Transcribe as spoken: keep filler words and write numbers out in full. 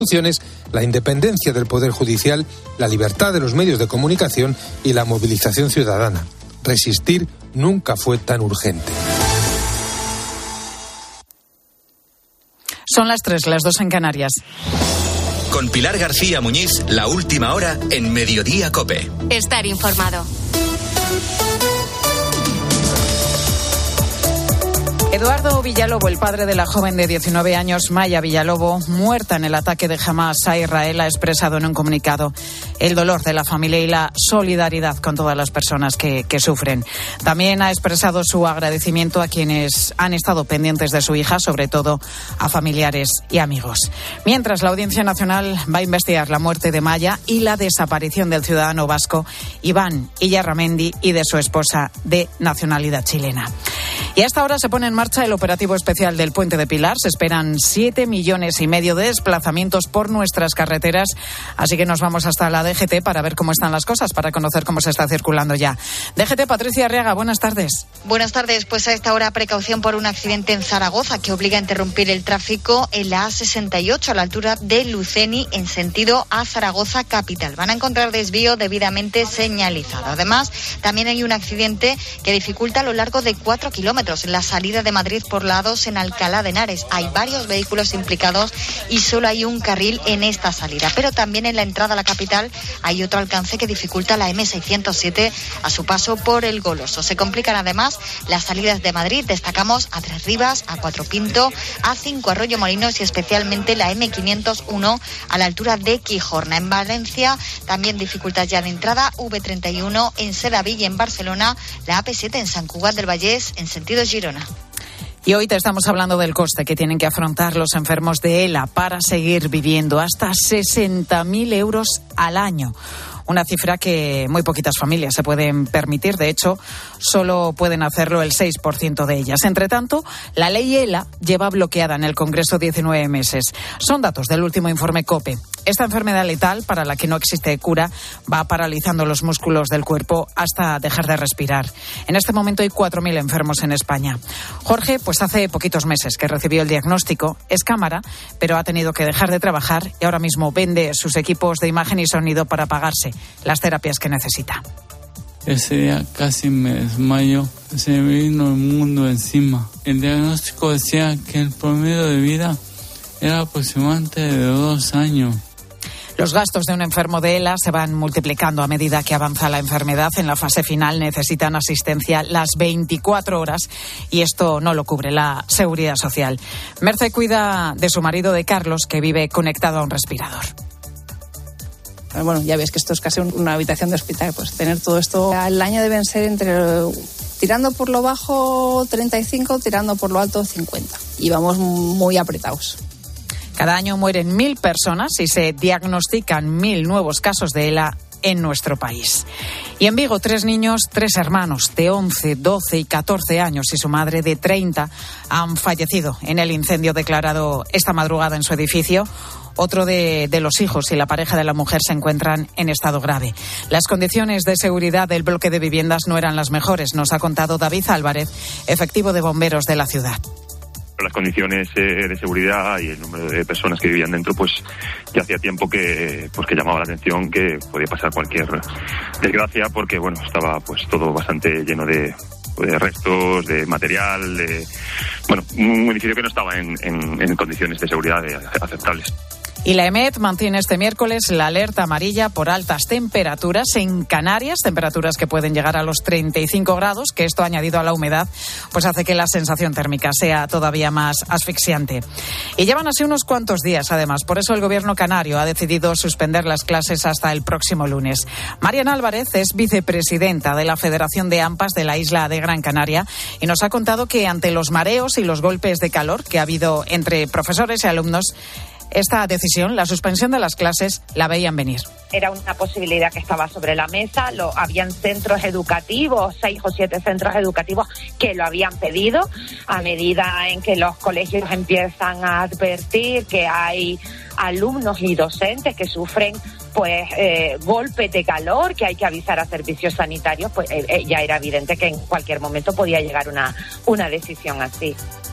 la independencia del Poder Judicial, la libertad de los medios de comunicación y la movilización ciudadana. Resistir nunca fue tan urgente. Son las tres, las dos en Canarias. Con Pilar García Muñiz, la última hora en Mediodía COPE. Estar informado. Eduardo Villalobo, el padre de la joven de diecinueve años, Maya Villalobo, muerta en el ataque de Hamás a Israel, ha expresado en un comunicado el dolor de la familia y la solidaridad con todas las personas que, que sufren. También ha expresado su agradecimiento a quienes han estado pendientes de su hija, sobre todo a familiares y amigos. Mientras, la Audiencia Nacional va a investigar la muerte de Maya y la desaparición del ciudadano vasco Iván Illarramendi y de su esposa de nacionalidad chilena. Y a esta hora se pone en marcha el operativo especial del Puente de Pilar. Se esperan siete millones y medio de desplazamientos por nuestras carreteras. Así que nos vamos hasta la D G T para ver cómo están las cosas, para conocer cómo se está circulando ya. D G T, Patricia Arriaga, buenas tardes. Buenas tardes. Pues a esta hora precaución por un accidente en Zaragoza que obliga a interrumpir el tráfico en la A sesenta y ocho a la altura de Luceni en sentido a Zaragoza capital. Van a encontrar desvío debidamente señalizado. Además, también hay un accidente que dificulta a lo largo de cuatro kilómetros en la salida de Madrid por la A dos en Alcalá de Henares. Hay varios vehículos implicados y solo hay un carril en esta salida. Pero también en la entrada a la capital hay otro alcance que dificulta la eme seiscientos siete a su paso por el Goloso. Se complican además las salidas de Madrid. Destacamos a Tres Rivas, a Cuatro Pinto, a cinco Arroyo Molinos y especialmente la eme quinientos uno a la altura de Quijorna. En Valencia también dificultad ya de entrada, ve treinta y uno en Sedaví y en Barcelona la A P siete en Sant Cugat del Vallès en sentido Girona. Y hoy te estamos hablando del coste que tienen que afrontar los enfermos de ELA para seguir viviendo, hasta sesenta mil euros al año. Una cifra que muy poquitas familias se pueden permitir. De hecho, solo pueden hacerlo el seis por ciento de ellas. Entre tanto, la ley ELA lleva bloqueada en el Congreso diecinueve meses. Son datos del último informe COPE. Esta enfermedad letal, para la que no existe cura, va paralizando los músculos del cuerpo hasta dejar de respirar. En este momento hay cuatro mil enfermos en España. Jorge, pues hace poquitos meses que recibió el diagnóstico, es cámara, pero ha tenido que dejar de trabajar y ahora mismo vende sus equipos de imagen y sonido para pagarse las terapias que necesita. Ese día casi me desmayo, se me vino el mundo encima. El diagnóstico decía que el promedio de vida era aproximadamente de dos años. Los gastos de un enfermo de ELA se van multiplicando a medida que avanza la enfermedad. En la fase final necesitan asistencia las veinticuatro horas y esto no lo cubre la Seguridad Social. Merce cuida de su marido, de Carlos, que vive conectado a un respirador. Bueno, ya ves que esto es casi una habitación de hospital, pues tener todo esto al año deben ser entre, tirando por lo bajo treinta y cinco, tirando por lo alto cincuenta. Y vamos muy apretados. Cada año mueren mil personas y se diagnostican mil nuevos casos de ELA en nuestro país. Y en Vigo, tres niños, tres hermanos de once, doce y catorce años y su madre de treinta han fallecido en el incendio declarado esta madrugada en su edificio. Otro de, de los hijos y la pareja de la mujer se encuentran en estado grave. Las condiciones de seguridad del bloque de viviendas no eran las mejores, nos ha contado David Álvarez, efectivo de bomberos de la ciudad. Las condiciones eh, de seguridad y el número de personas que vivían dentro, pues ya hacía tiempo que pues que llamaba la atención que podía pasar cualquier desgracia, porque bueno, estaba pues todo bastante lleno de, de restos, de material, de bueno, un edificio que no estaba en, en, en condiciones de seguridad aceptables. Y la EMET mantiene este miércoles la alerta amarilla por altas temperaturas en Canarias, temperaturas que pueden llegar a los treinta y cinco grados, que esto añadido a la humedad pues hace que la sensación térmica sea todavía más asfixiante. Y llevan así unos cuantos días, además. Por eso el gobierno canario ha decidido suspender las clases hasta el próximo lunes. Mariana Álvarez es vicepresidenta de la Federación de AMPAs de la isla de Gran Canaria y nos ha contado que ante los mareos y los golpes de calor que ha habido entre profesores y alumnos, esta decisión, la suspensión de las clases, la veían venir. Era una posibilidad que estaba sobre la mesa. Lo, habían centros educativos, seis o siete centros educativos que lo habían pedido. A medida en que los colegios empiezan a advertir que hay alumnos y docentes que sufren pues eh, golpes de calor, que hay que avisar a servicios sanitarios, pues eh, eh, ya era evidente que en cualquier momento podía llegar una, una decisión así.